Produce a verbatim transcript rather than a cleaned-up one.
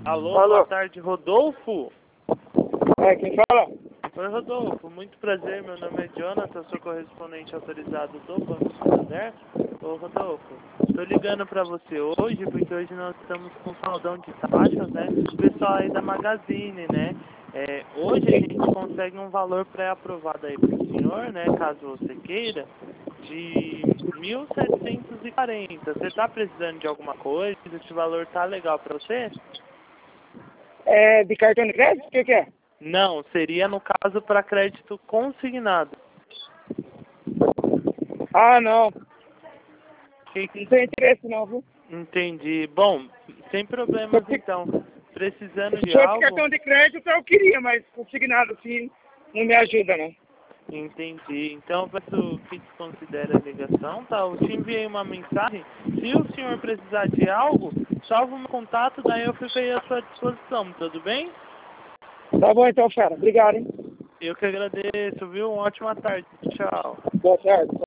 Alô, Alô. boa tarde, Rodolfo? É, quem fala? Oi, Rodolfo, muito prazer, meu nome é Jonathan, sou correspondente autorizado do Banco Santander. Ô, Rodolfo, estou ligando para você hoje, porque hoje nós estamos com saudão de taxas, né? O pessoal aí da Magazine, né? É, hoje a gente consegue um valor pré-aprovado aí para o senhor, né? Caso você queira, de mil setecentos e quarenta. Você está precisando de alguma coisa? Esse valor tá legal para você? É de cartão de crédito? O que, que é? Não, seria no caso para crédito consignado. Ah, não. Que- Não tem interesse não, viu? Entendi. Bom, sem problemas Porque então. Precisando se de fosse algo? cartão de crédito eu queria, mas consignado assim não me ajuda, não. Entendi. Então eu peço que desconsidere a ligação, tá? Eu te enviei uma mensagem. Se o senhor precisar de algo, salva o meu contato, daí eu fico aí à sua disposição, tudo bem? Tá bom então, fera. Obrigado, hein? Eu que agradeço, viu? Uma ótima tarde. Tchau. Boa tarde.